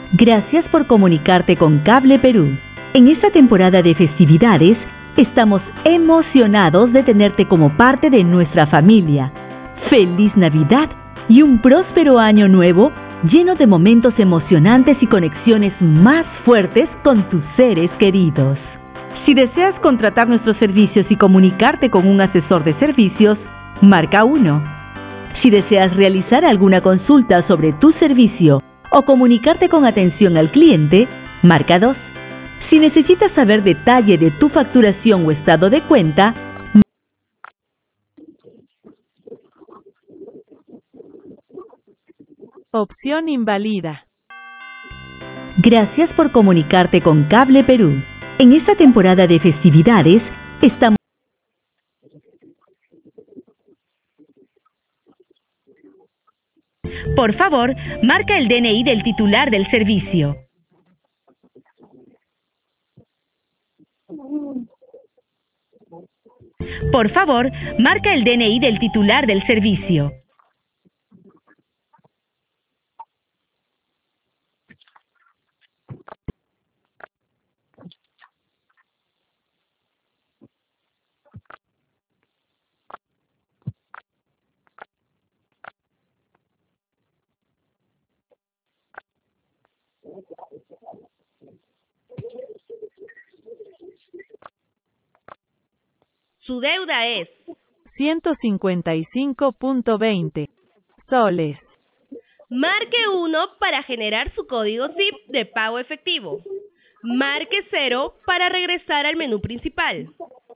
Gracias por comunicarte con Cable Perú. En esta temporada de festividades, estamos emocionados de tenerte como parte de nuestra familia. ¡Feliz Navidad y un próspero año nuevo lleno de momentos emocionantes y conexiones más fuertes con tus seres queridos! Si deseas contratar nuestros servicios y comunicarte con un asesor de servicios, marca 1. Si deseas realizar alguna consulta sobre tu servicio o comunicarte con atención al cliente, marca 2. Si necesitas saber detalle de tu facturación o estado de cuenta, opción invalida. Gracias por comunicarte con Cable Perú. En esta temporada de festividades, estamos... Por favor, marca el DNI del titular del servicio. Por favor, marca el DNI del titular del servicio. Su deuda es 155.20 soles. Marque 1 para generar su código SIP de pago efectivo. Marque 0 para regresar al menú principal.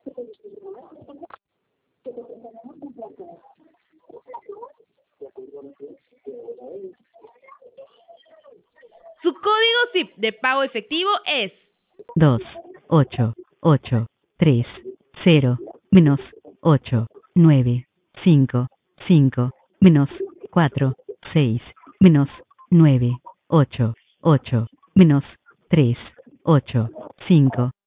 Su código SIP de pago efectivo es 2, 8, 8, 3, 0, menos 8, 9, 5, 5, menos 4, 6, menos 9, 8, 8, menos 3, 8, 5,